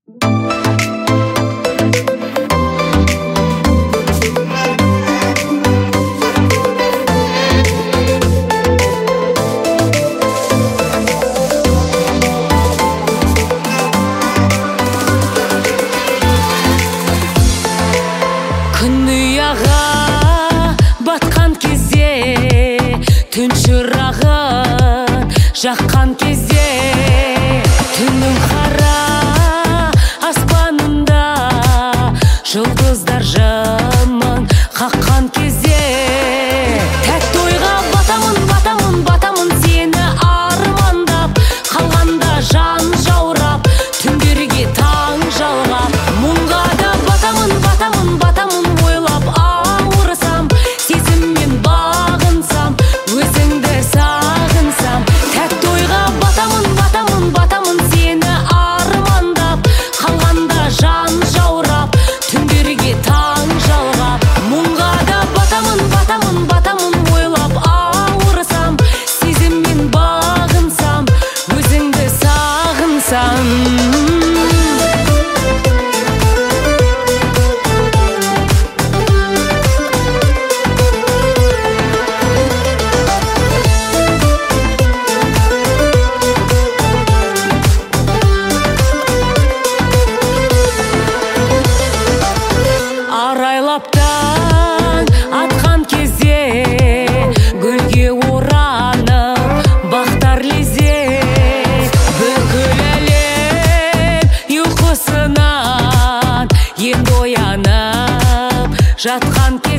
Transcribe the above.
Күн ұяға батқан кезде, түн шырағын жаққан кезде, түннің қара аспанында жұлдыздар жымың қаққан кезде, тәтті ойға батамын, батамын, батамын сені армандап, қалғанда жан жаурап, түндерге таң жалғап, мұңға да батамын, батамын, батамын ойлап ауырсам, сезіммен бағынсам, өзіңді сағынсам, тәтті ойға батамын, батамын, батамын сені армандап, қалғанда жан жаурап, түндерге таң жалғап, мұңға да батамын, батамын, батамын ойлап ауырсам, сезіммен бағынсам, өзіңді сағынсам. Арайлаптан атқан кезде, гүлге оранып бақтар лезе, бүкіл әлем ұйқысынан енді оянып жатқан